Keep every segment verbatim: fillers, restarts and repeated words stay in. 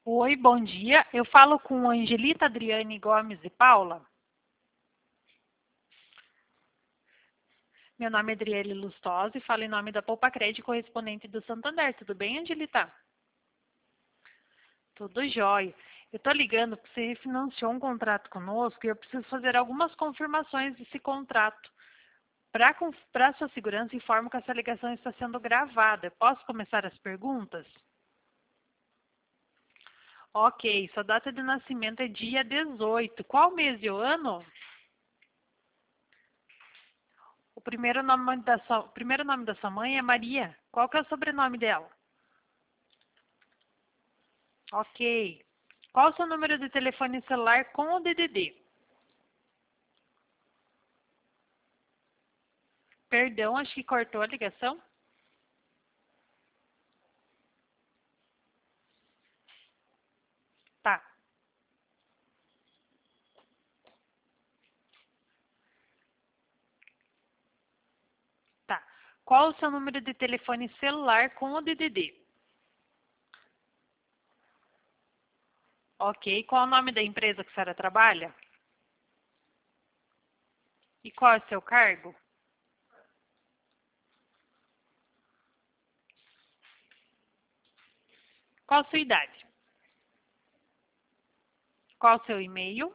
Oi, bom dia. Eu falo com Angelita, Adriane Gomes e Paula. Meu nome é Adriele Lustosa e falo em nome da Poupa Crédito, correspondente do Santander. Tudo bem, Angelita? Tudo jóia. Eu estou ligando porque você financiou um contrato conosco e eu preciso fazer algumas confirmações desse contrato. Para sua segurança, informo que essa ligação está sendo gravada. Posso começar as perguntas? Ok, sua data de nascimento é dia dezoito. Qual mês e o ano? O primeiro nome da sua, o primeiro nome da sua mãe é Maria. Qual que é o sobrenome dela? Ok. Qual o seu número de telefone celular com o D D D? Perdão, acho que cortou a ligação. Tá. Tá. Qual o seu número de telefone celular com o D D D? Ok. Qual o nome da empresa que a senhora trabalha? E qual é o seu cargo? Qual a sua idade? Qual o seu e-mail?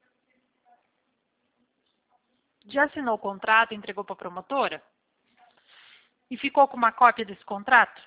Já assinou o contrato e entregou para a promotora? E ficou com uma cópia desse contrato?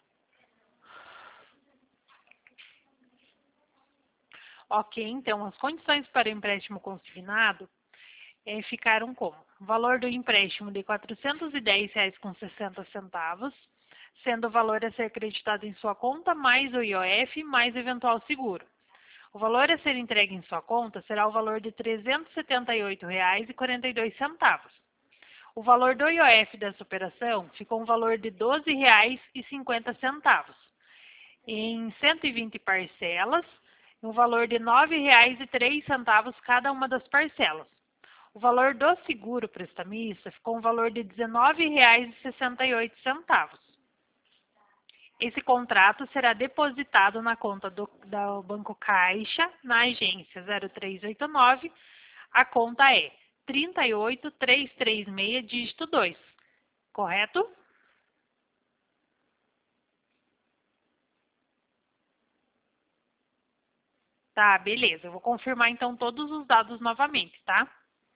Ok, então as condições para o empréstimo consignado eh, ficaram como? O valor do empréstimo de quatrocentos e dez reais com sessenta centavos, sendo o valor a ser acreditado em sua conta mais o I O F mais eventual seguro. O valor a ser entregue em sua conta será o valor de trezentos e setenta e oito reais e quarenta e dois centavos. O valor do I O F dessa operação ficou um valor de doze reais e cinquenta centavos. Em cento e vinte parcelas, um valor de nove reais e três centavos cada uma das parcelas. O valor do seguro prestamista ficou um valor de dezenove reais e sessenta e oito centavos. Esse contrato será depositado na conta do, do Banco Caixa, na agência zero três oito nove. A conta é três oito três três seis, dígito dois. Correto? Tá, beleza. Eu vou confirmar então todos os dados novamente, tá?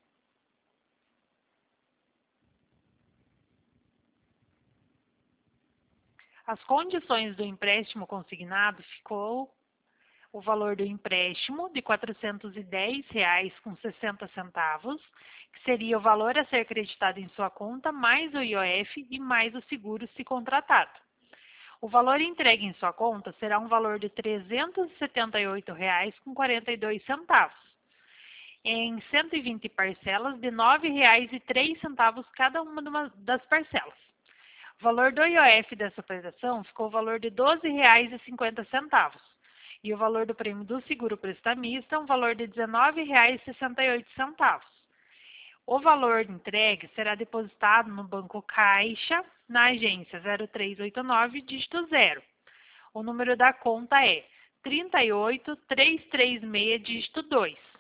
As condições do empréstimo consignado ficou o valor do empréstimo de quatrocentos e dez reais com sessenta centavos, que seria o valor a ser acreditado em sua conta, mais o I O F e mais o seguro se contratado. O valor entregue em sua conta será um valor de trezentos e setenta e oito reais com quarenta e dois centavos, em cento e vinte parcelas de nove reais e três centavos cada uma das parcelas. O valor do I O F dessa operação ficou o valor de doze reais e cinquenta centavos. E o valor do prêmio do seguro prestamista é um valor de dezenove reais e sessenta e oito centavos. O valor entregue será depositado no Banco Caixa, na agência zero três oito nove, dígito zero. O número da conta é três oito três três seis, dígito dois.